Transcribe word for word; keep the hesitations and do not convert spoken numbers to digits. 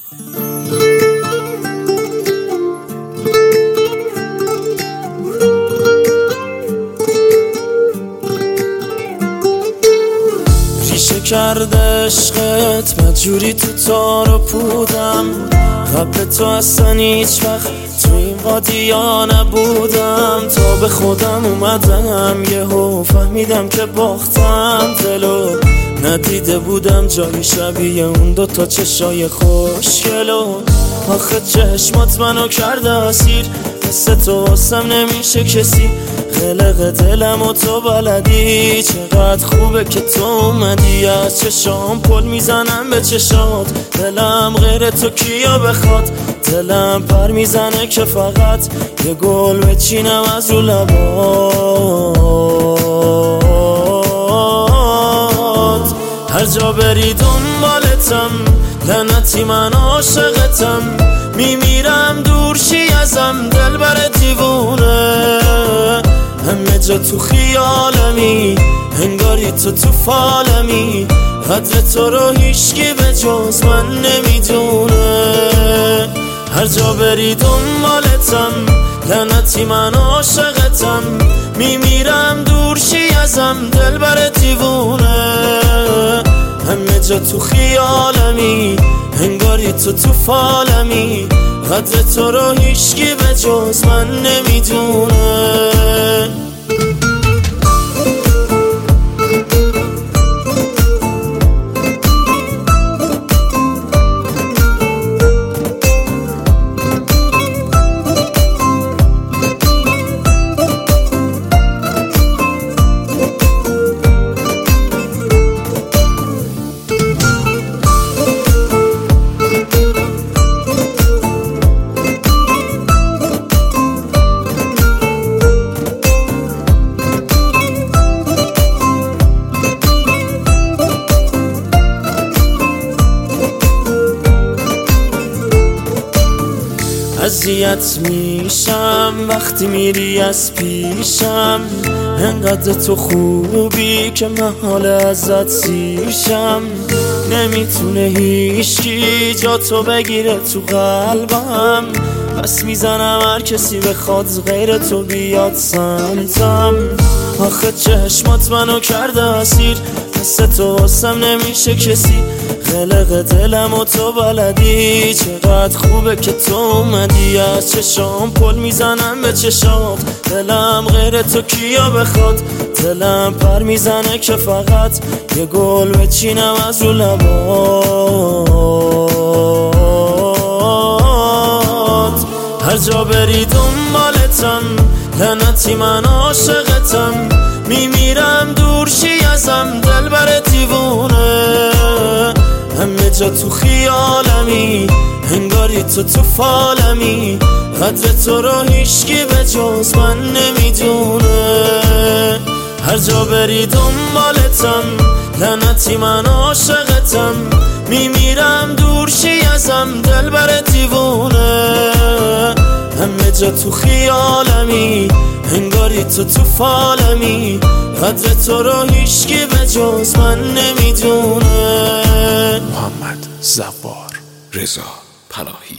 ریشه کرده عشقت مجبوری تو تار و پودم، قبل تو اصلا هیچ وقت تو این وادیا نبودم. تا به خودم اومدم یهو فهمیدم که باختم، دلو ندیده بودم جایی شبیه اون دوتا چشای خوشگلو. آخه چشمات منو کرده اسیر، مثل تو واسم نمیشه کسی. خلق دلم و تو بلدی، چقدر خوبه که تو اومدی. از چشام پل میزنم به چشات، دلم غیر تو کیا بخواد. دلم پر میزنه که فقط یه گل بچینم از رو لبات. هر جا بری دنبالتم، لعنتی من عاشقتم. میمیرم دور شی ازم دلبر دیوونه، همه جا تو خیالمی، انگاری تو تو فالمی. قدر تو رو هیچکی به جز من نمیدونه. هر جا بری دنبالتم، لعنتی من عاشقتم. میمیرم دور شی ازم دلبر دیوونه، همه جا تو خیالمی، انگاری تو تو فالمی. قدر تو رو هیچکی به جز من نمیدونه. اذیت میشم وقتی میری از پیشم، انقدر تو خوبی که من حال ازت سیرشم. نمیتونه هیچکی جا تو بگیره تو قلبم، پس میزنم هر کسی بخواد غیر تو بیاد سمتم. آخه چشمات منو کرده اسیر، مثل تو واسم نمیشه کسی. خلق دلم و تو بلدی، چقدر خوبه که تو اومدی. از چشام پل میزنم به چشات، دلم غیر تو کیا بخواد. دلم پر میزنه که فقط یه گل بچینم از رو لبات. هر جا بری دنبالتم، لعنتی من عاشقتم. میمیرم دور شی ازم دلبر دیوونه، همه جا تو خیالمی، انگاری تو تو فالمی. قدر تو رو هیچکی به جز من نمیدونه. هر جا بری دنبالتم، لعنتی من عاشقتم. میمیرم دور شی ازم دلبر دیوونه، همه جا تو خیالمی، انگاری تو تو فالمی. قدر تو رو هیچکی به جز من نمیدونه. محمد زوار رضا پناهی.